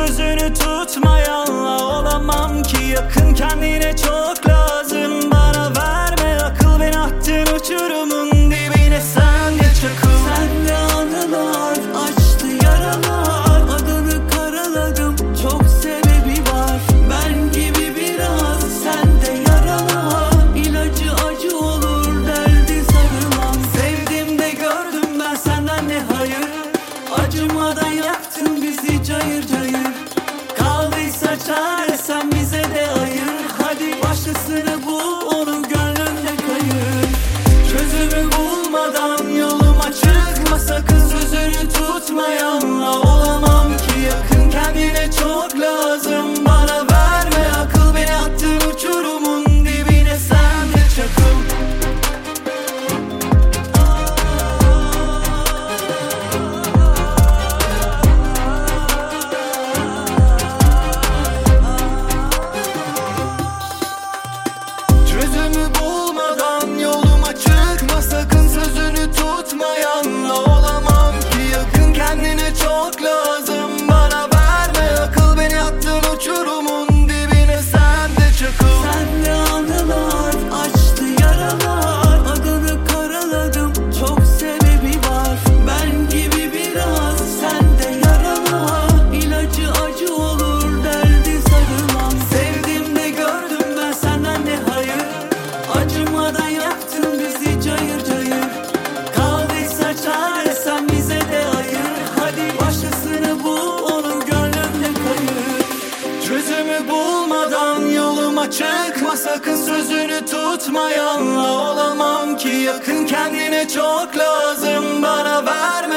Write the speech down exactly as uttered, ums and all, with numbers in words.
sözünü tutmayanla olamam ki. Yakın kendine çok lazım, bana verme akıl. Beni attın uçurumun dibine, sen de çakıl. Sende anılar açtı yaralar, adını karaladım, çok sebebi var. Ben gibi biraz sende yaralar, ilacı acı olur derdi sarılan. Sevdim de gördüm ben senden ne hayır, Acımadan yaktın bizi cayır cayır. kaldıysa çare sen bize de ayır. Hadi başkasını bul, onu gönlünde kayır. Çözümü bulmadan yoluma çıkma sakın. Sözünü tutmayanla olamam ki. Yakın kendine çok lazım, bana verme akıl. Beni attın uçurumun dibine, sen de çakıl. Çözümü bulmadan yoluma çıkma sakın. Sözünü tutmayanla olamam ki. Yakın kendine çok lazım, bana verme akıl. Beni attın uçurumun dibine, sen de çakıl. Sende anılar açtı yaralar, adını karaladım, çok sebebi var. Ben gibi biraz sende yaralar, ilacı acı olur derdi sarılan. Sevdim de gördüm ben senden ne hayır, Acımadan yaktın bizi cayır cayır. kaldıysa çare sen bize de ayır. Hadi başkasını bul, onu gönlünde kayır. Çözümü bulmadan yoluma çıkma sakın. Sözünü tutmayanla olamam ki. Yakın kendine çok lazım, bana verme